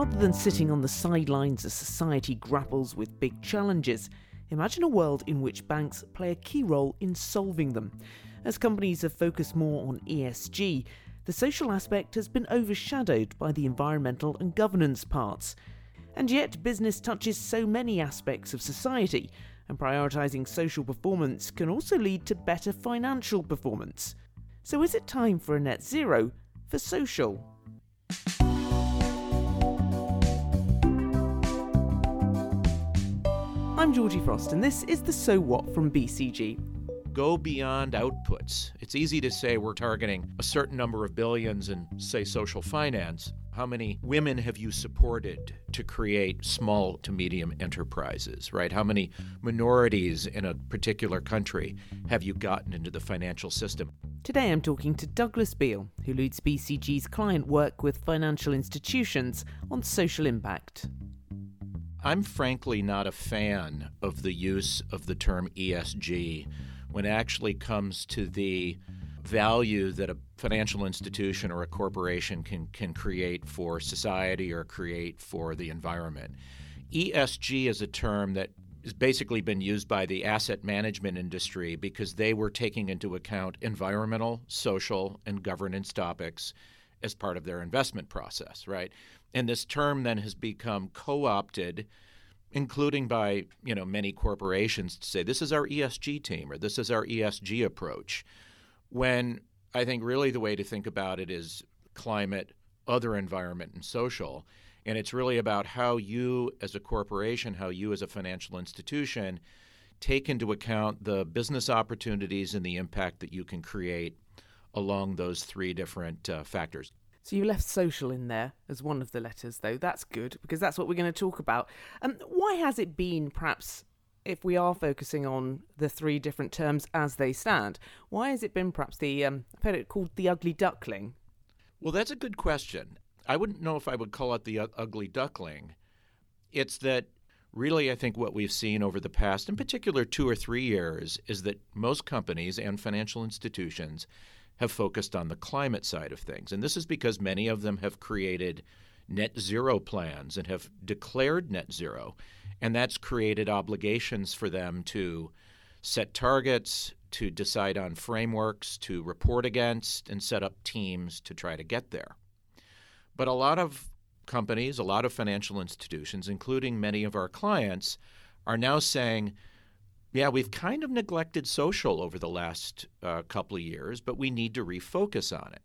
Rather than sitting on the sidelines as society grapples with big challenges, imagine a world in which banks play a key role in solving them. As companies have focused more on ESG, the social aspect has been overshadowed by the environmental and governance parts. And yet, business touches so many aspects of society, and prioritising social performance can also lead to better financial performance. So is it time for a net zero for social? I'm Georgie Frost, and this is the So What from BCG. Go beyond outputs. It's easy to say we're targeting a certain number of billions in, say, social finance. How many women have you supported to create small to medium enterprises, right? How many minorities in a particular country have you gotten into the financial system? Today I'm talking to Douglas Beale, who leads BCG's client work with financial institutions on social impact. I'm frankly not a fan of the use of the term ESG when it actually comes to the value that a financial institution or a corporation can create for society or create for the environment. ESG is a term that has basically been used by the asset management industry because they were taking into account environmental, social, and governance topics as part of their investment process, right? And this term then has become co-opted, including by many corporations, to say this is our ESG team or this is our ESG approach, when I think really the way to think about it is climate, other environment, and social. And it's really about how you as a corporation, how you as a financial institution take into account the business opportunities and the impact that you can create along those three different factors. So you left social in there as one of the letters, though. That's good, because that's what we're going to talk about. Why has it been, perhaps, if we are focusing on the three different terms as they stand, why has it been perhaps I've heard it called the ugly duckling? Well, that's a good question. I wouldn't know if I would call it the ugly duckling. It's that really I think what we've seen over the past, in particular 2 or 3 years, is that most companies and financial institutions have focused on the climate side of things. And this is because many of them have created net zero plans and have declared net zero. And that's created obligations for them to set targets, to decide on frameworks, to report against, and set up teams to try to get there. But a lot of companies, a lot of financial institutions, including many of our clients, are now saying, yeah, we've kind of neglected social over the last couple of years, but we need to refocus on it.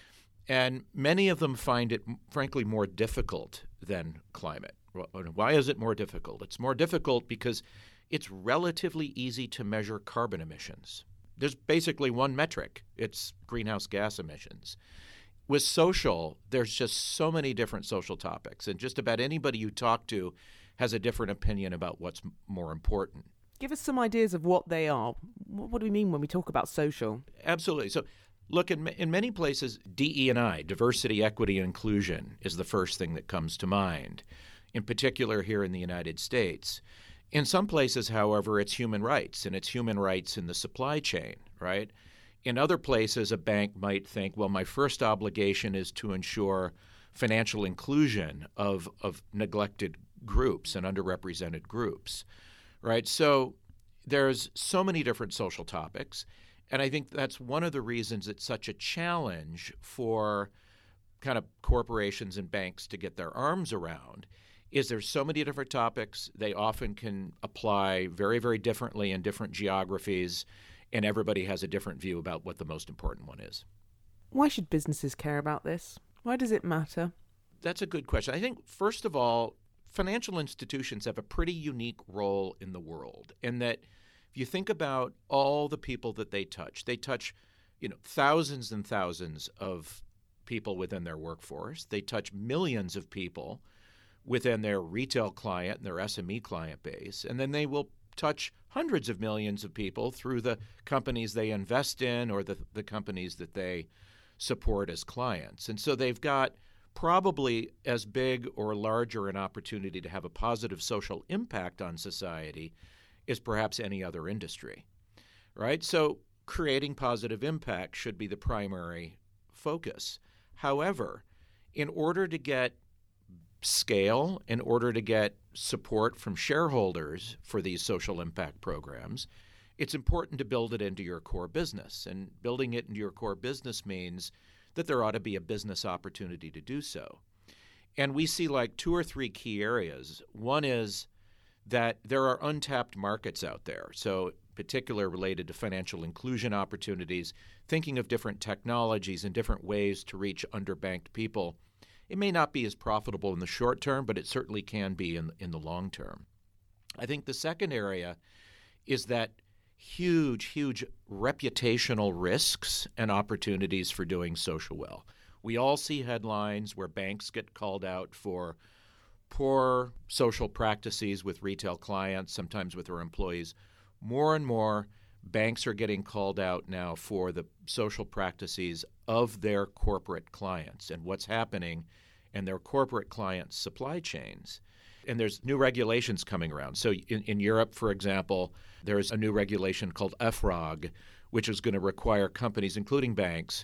And many of them find it, frankly, more difficult than climate. Why is it more difficult? It's more difficult because it's relatively easy to measure carbon emissions. There's basically one metric. It's greenhouse gas emissions. With social, there's just so many different social topics, and just about anybody you talk to has a different opinion about what's more important. Give us some ideas of what they are. What do we mean when we talk about social? Absolutely. So look, in many places, DE&I, diversity, equity, and inclusion, is the first thing that comes to mind, in particular here in the United States. In some places, however, it's human rights, and it's human rights in the supply chain, right? In other places, a bank might think, well, my first obligation is to ensure financial inclusion of neglected groups and underrepresented groups. Right, so there's so many different social topics, and I think that's one of the reasons it's such a challenge for kind of corporations and banks to get their arms around, is there's so many different topics. They often can apply very, very differently in different geographies, and everybody has a different view about what the most important one is. Why should businesses care about this? Why does it matter? That's a good question. I think, first of all, financial institutions have a pretty unique role in the world, in that if you think about all the people that they touch thousands and thousands of people within their workforce. They touch millions of people within their retail client and their SME client base, and then they will touch hundreds of millions of people through the companies they invest in or the companies that they support as clients. And so they've got probably as big or larger an opportunity to have a positive social impact on society as perhaps any other industry, right? So creating positive impact should be the primary focus. However, in order to get scale, in order to get support from shareholders for these social impact programs, it's important to build it into your core business. And building it into your core business means that there ought to be a business opportunity to do so. And we see like 2 or 3 key areas. One is that there are untapped markets out there. So particular related to financial inclusion opportunities, thinking of different technologies and different ways to reach underbanked people. It may not be as profitable in the short term, but it certainly can be in the long term. I think the second area is that huge reputational risks and opportunities for doing social well. We all see headlines where banks get called out for poor social practices with retail clients, sometimes with their employees. More and more, banks are getting called out now for the social practices of their corporate clients and what's happening in their corporate clients' supply chains. And there's new regulations coming around. So in Europe, for example, there's a new regulation called EFRAG, which is going to require companies, including banks,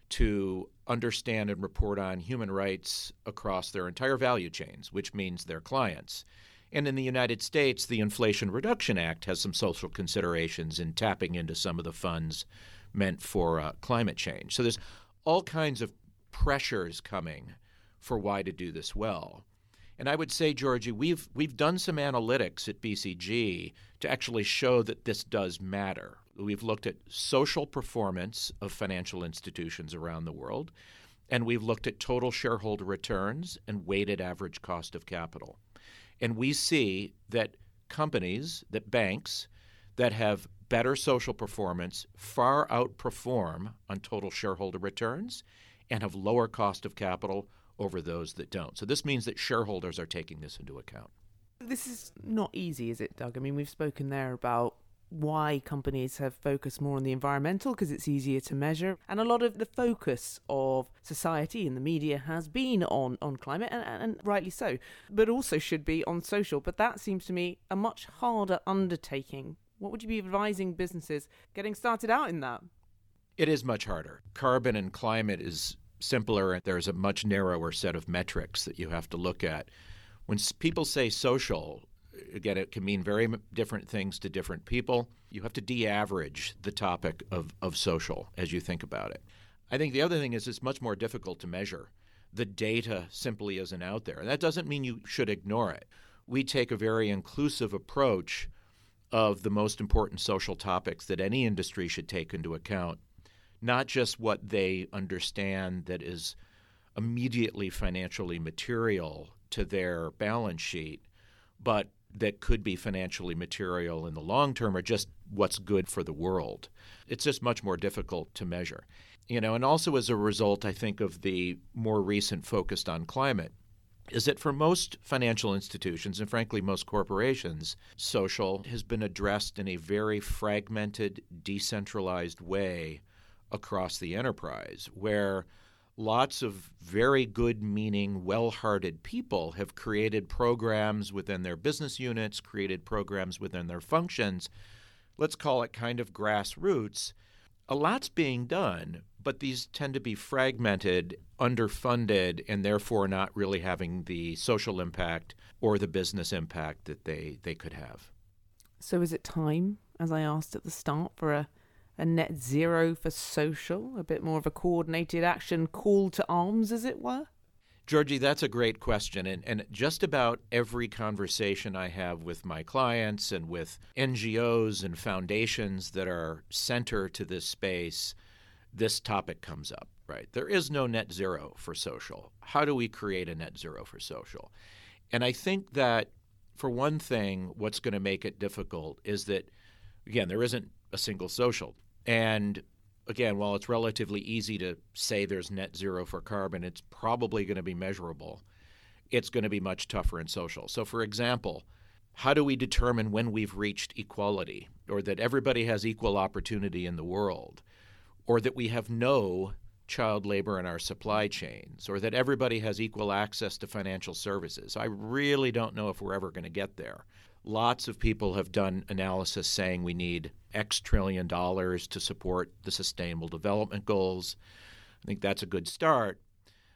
to understand and report on human rights across their entire value chains, which means their clients. And in the United States, the Inflation Reduction Act has some social considerations in tapping into some of the funds meant for climate change. So there's all kinds of pressures coming for why to do this well. And I would say, Georgie, we've done some analytics at BCG to actually show that this does matter. We've looked at social performance of financial institutions around the world, and we've looked at total shareholder returns and weighted average cost of capital. And we see that companies, that banks that have better social performance far outperform on total shareholder returns and have lower cost of capital over those that don't. So this means that shareholders are taking this into account. This is not easy, is it, Doug? I mean, we've spoken there about why companies have focused more on the environmental because it's easier to measure. And a lot of the focus of society and the media has been on climate, and rightly so, but also should be on social. But that seems to me a much harder undertaking. What would you be advising businesses getting started out in that? It is much harder. Carbon and climate is simpler. There's a much narrower set of metrics that you have to look at. When people say social, again, it can mean very different things to different people. You have to de-average the topic of social as you think about it. I think the other thing is it's much more difficult to measure. The data simply isn't out there. And that doesn't mean you should ignore it. We take a very inclusive approach of the most important social topics that any industry should take into account, not just what they understand that is immediately financially material to their balance sheet, but that could be financially material in the long term or just what's good for the world. It's just much more difficult to measure. And also as a result, I think, of the more recent focus on climate, is that for most financial institutions and frankly most corporations, social has been addressed in a very fragmented, decentralized way across the enterprise, where lots of very good-meaning, well-hearted people have created programs within their business units, created programs within their functions. Let's call it kind of grassroots. A lot's being done, but these tend to be fragmented, underfunded, and therefore not really having the social impact or the business impact that they could have. So is it time, as I asked at the start, for a net zero for social, a bit more of a coordinated action call to arms, as it were? Georgie, that's a great question. And just about every conversation I have with my clients and with NGOs and foundations that are center to this space, this topic comes up, right? There is no net zero for social. How do we create a net zero for social? And I think that, for one thing, what's going to make it difficult is that, again, there isn't a single social. And again, while it's relatively easy to say there's net zero for carbon, it's probably going to be measurable. It's going to be much tougher in social. So, for example, how do we determine when we've reached equality, or that everybody has equal opportunity in the world, or that we have no child labor in our supply chains, or that everybody has equal access to financial services? I really don't know if we're ever going to get there. Lots of people have done analysis saying we need X trillion dollars to support the Sustainable Development Goals. I think that's a good start.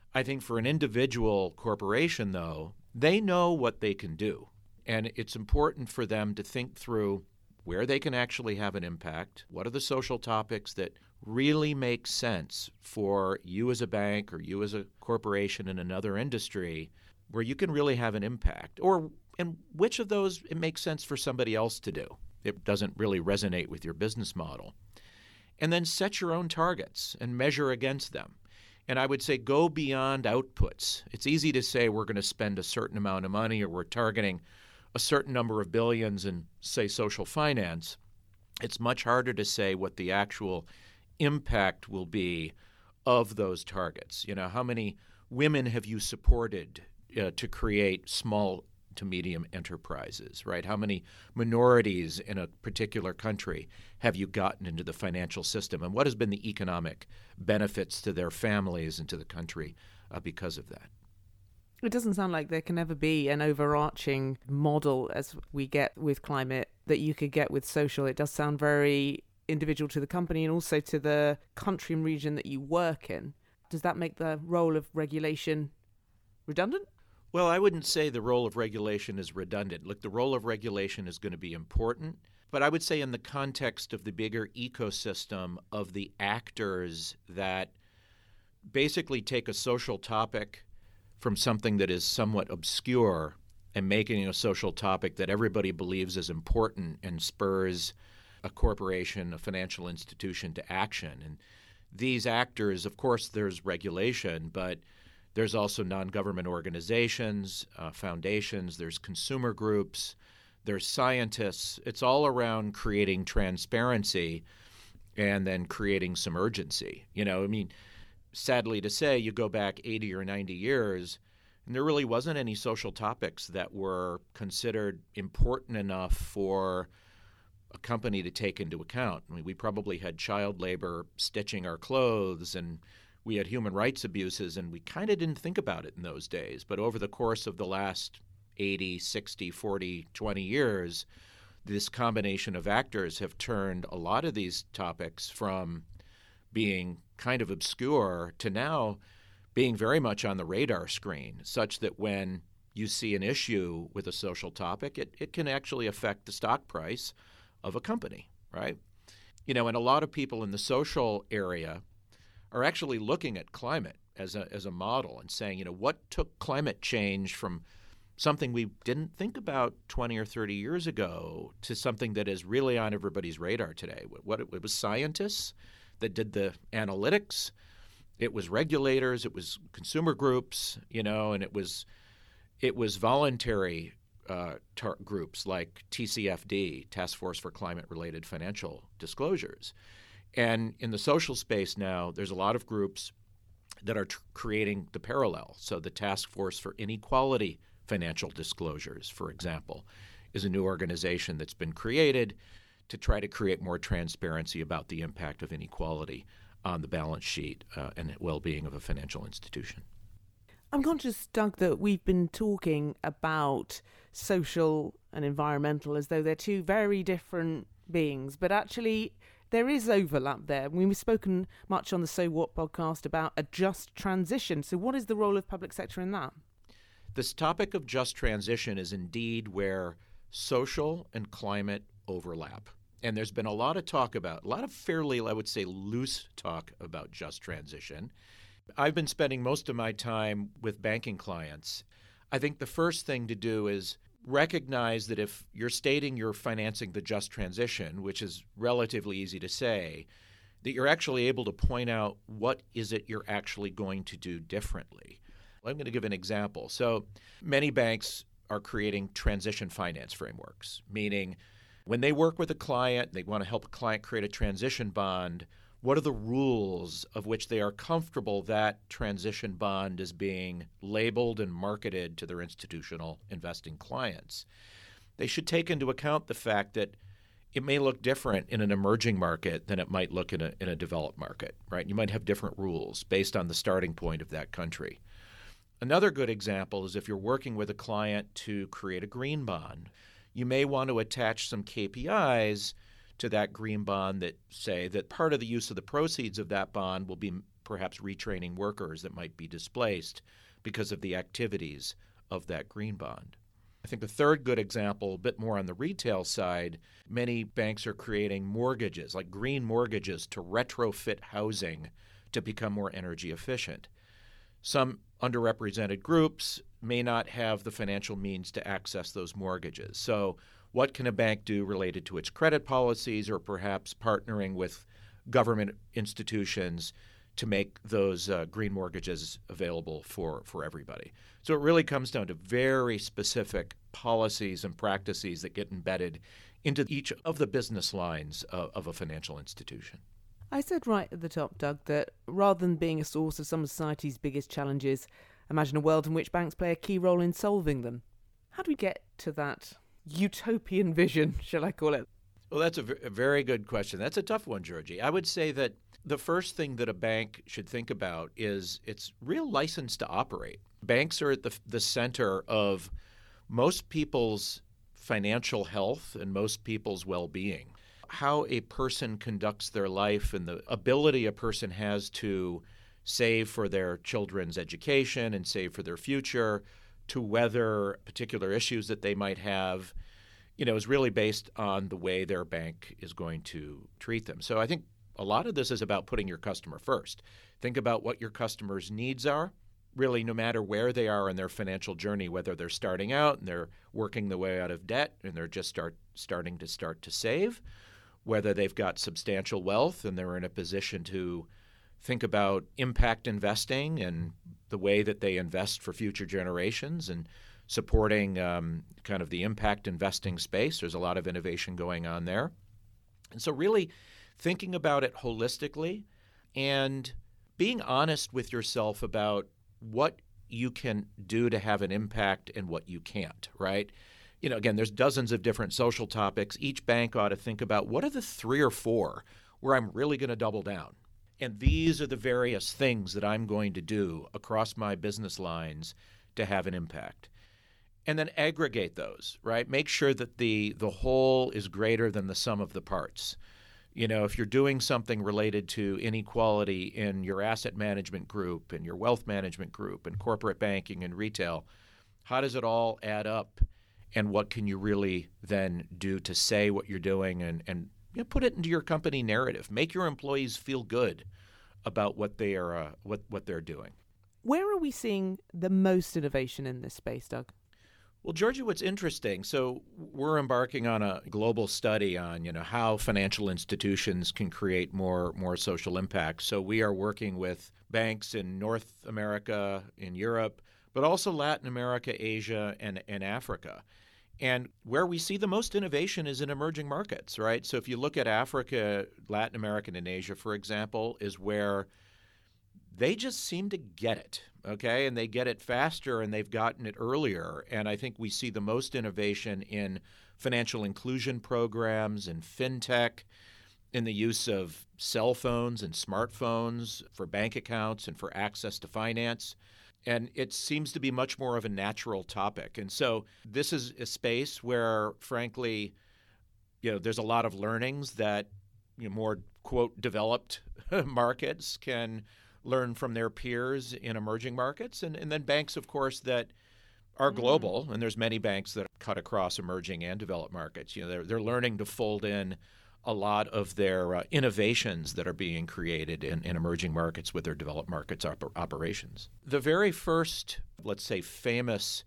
I think for an individual corporation, though, they know what they can do. And it's important for them to think through where they can actually have an impact. What are the social topics that really make sense for you as a bank or you as a corporation in another industry where you can really have an impact? And which of those it makes sense for somebody else to do? It doesn't really resonate with your business model. And then set your own targets and measure against them. And I would say go beyond outputs. It's easy to say we're going to spend a certain amount of money or we're targeting a certain number of billions in, say, social finance. It's much harder to say what the actual impact will be of those targets. How many women have you supported to create small to medium enterprises, right? How many minorities in a particular country have you gotten into the financial system? And what has been the economic benefits to their families and to the country because of that? It doesn't sound like there can ever be an overarching model as we get with climate that you could get with social. It does sound very individual to the company and also to the country and region that you work in. Does that make the role of regulation redundant? Well, I wouldn't say the role of regulation is redundant. Look, the role of regulation is going to be important, but I would say in the context of the bigger ecosystem of the actors that basically take a social topic from something that is somewhat obscure and making a social topic that everybody believes is important and spurs a corporation, a financial institution to action. And these actors, of course, there's regulation, but there's also non-government organizations, foundations, there's consumer groups, there's scientists. It's all around creating transparency and then creating some urgency. Sadly to say, you go back 80 or 90 years, and there really wasn't any social topics that were considered important enough for a company to take into account. We probably had child labor stitching our clothes, and we had human rights abuses, and we kind of didn't think about it in those days. But over the course of the last 80, 60, 40, 20 years, this combination of actors have turned a lot of these topics from being kind of obscure to now being very much on the radar screen, such that when you see an issue with a social topic, it can actually affect the stock price of a company, right? And a lot of people in the social area are actually looking at climate as a model and saying, what took climate change from something we didn't think about 20 or 30 years ago to something that is really on everybody's radar today? It was scientists that did the analytics, it was regulators, it was consumer groups, and it was voluntary groups like TCFD, Task Force for Climate-Related Financial Disclosures. And in the social space now, there's a lot of groups that are creating the parallel. So the Task Force for Inequality Financial Disclosures, for example, is a new organization that's been created to try to create more transparency about the impact of inequality on the balance sheet and well-being of a financial institution. I'm conscious, Doug, that we've been talking about social and environmental as though they're two very different beings, but actually there is overlap there. We've spoken much on the So What podcast about a just transition. So what is the role of public sector in that? This topic of just transition is indeed where social and climate overlap. And there's been a lot of talk about, a lot of fairly, I would say, loose talk about just transition. I've been spending most of my time with banking clients. I think the first thing to do is recognize that if you're stating you're financing the just transition, which is relatively easy to say, that you're actually able to point out what is it you're actually going to do differently. I'm going to give an example. So many banks are creating transition finance frameworks, meaning when they work with a client, they want to help a client create a transition bond, what are the rules of which they are comfortable that transition bond is being labeled and marketed to their institutional investing clients? They should take into account the fact that it may look different in an emerging market than it might look in a developed market, right? You might have different rules based on the starting point of that country. Another good example is if you're working with a client to create a green bond, you may want to attach some KPIs to that green bond that say that part of the use of the proceeds of that bond will be perhaps retraining workers that might be displaced because of the activities of that green bond. I think the third good example, a bit more on the retail side, many banks are creating mortgages, like green mortgages, to retrofit housing to become more energy efficient. Some underrepresented groups may not have the financial means to access those mortgages. So what can a bank do related to its credit policies, or perhaps partnering with government institutions to make those green mortgages available for everybody? So it really comes down to very specific policies and practices that get embedded into each of the business lines of a financial institution. I said right at the top, Doug, that rather than being a source of some of society's biggest challenges, imagine a world in which banks play a key role in solving them. How do we get to that utopian vision, shall I call it? Well, that's a very good question. That's a tough one, Georgie. I would say that the first thing that a bank should think about is its real license to operate. Banks are at the center of most people's financial health and most people's well-being. How a person conducts their life and the ability a person has to save for their children's education and save for their future, to weather particular issues that they might have, is really based on the way their bank is going to treat them. So I think a lot of this is about putting your customer first. Think about what your customers' needs are, really no matter where they are in their financial journey, whether they're starting out and they're working their way out of debt and they're just starting to save, whether they've got substantial wealth and they're in a position to think about impact investing and the way that they invest for future generations and supporting kind of the impact investing space. There's a lot of innovation going on there. And so really thinking about it holistically and being honest with yourself about what you can do to have an impact and what you can't, right? Again, there's dozens of different social topics. Each bank ought to think about what are the 3 or 4 where I'm really going to double down. And these are the various things that I'm going to do across my business lines to have an impact. And then aggregate those, right? Make sure that the whole is greater than the sum of the parts. If you're doing something related to inequality in your asset management group and your wealth management group and corporate banking and retail, how does it all add up? And what can you really then do to say what you're doing and put it into your company narrative? Make your employees feel good about what they are what they're doing. Where are we seeing the most innovation in this space, Doug? Well, Georgia, what's interesting, so we're embarking on a global study on, how financial institutions can create more social impact. So we are working with banks in North America, in Europe, but also Latin America, Asia, and Africa. And where we see the most innovation is in emerging markets, right? So if you look at Africa, Latin America, and Asia, for example, is where they just seem to get it, okay? And they get it faster and they've gotten it earlier. And I think we see the most innovation in financial inclusion programs and fintech, in the use of cell phones and smartphones for bank accounts and for access to finance. And it seems to be much more of a natural topic. And so this is a space where, frankly, there's a lot of learnings that more, quote, developed markets can learn from their peers in emerging markets. And then banks, of course, that are global, and there's many banks that cut across emerging and developed markets. They're learning to fold in a lot of their innovations that are being created in emerging markets with their developed markets operations. The very first, let's say, famous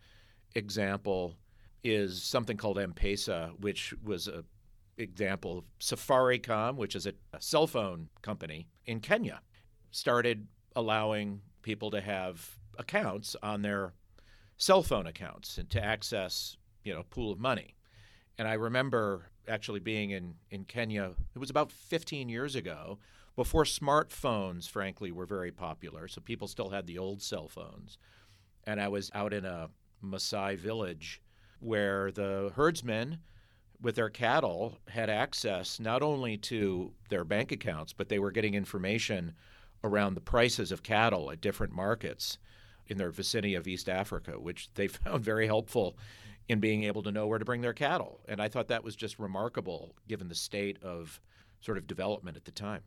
example is something called M-Pesa, which was an example of Safaricom, which is a cell phone company in Kenya, started allowing people to have accounts on their cell phone accounts and to access, a pool of money. And I remember actually being in Kenya, it was about 15 years ago, before smartphones, frankly, were very popular. So people still had the old cell phones. And I was out in a Maasai village where the herdsmen with their cattle had access not only to their bank accounts, but they were getting information around the prices of cattle at different markets in their vicinity of East Africa, which they found very helpful in being able to know where to bring their cattle. And I thought that was just remarkable given the state of sort of development at the time.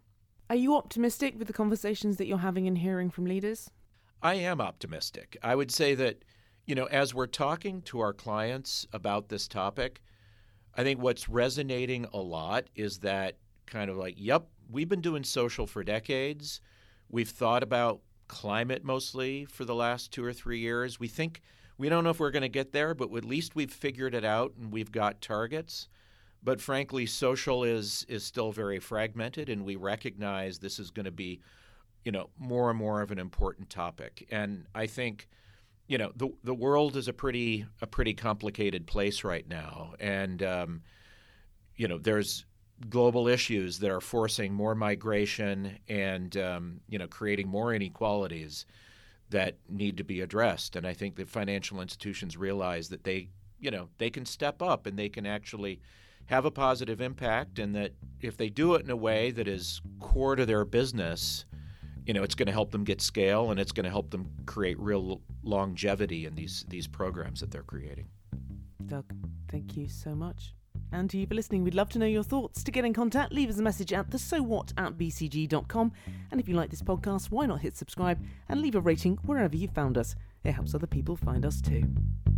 Are you optimistic with the conversations that you're having and hearing from leaders? I am optimistic. I would say that, as we're talking to our clients about this topic, I think what's resonating a lot is that kind of like, yep, we've been doing social for decades. We've thought about climate mostly for the last 2 or 3 years. We don't know if we're going to get there, but at least we've figured it out and we've got targets. But frankly, social is still very fragmented, and we recognize this is going to be, more and more of an important topic. And I think, the world is a pretty complicated place right now, and there's global issues that are forcing more migration and creating more inequalities that need to be addressed. And I think the financial institutions realize that they can step up and they can actually have a positive impact, and that if they do it in a way that is core to their business, it's going to help them get scale, and it's going to help them create real longevity in these programs that they're creating. Doug, thank you so much. And to you for listening, we'd love to know your thoughts. To get in contact, leave us a message at thesowhat@bcg.com. And if you like this podcast, why not hit subscribe and leave a rating wherever you found us? It helps other people find us too.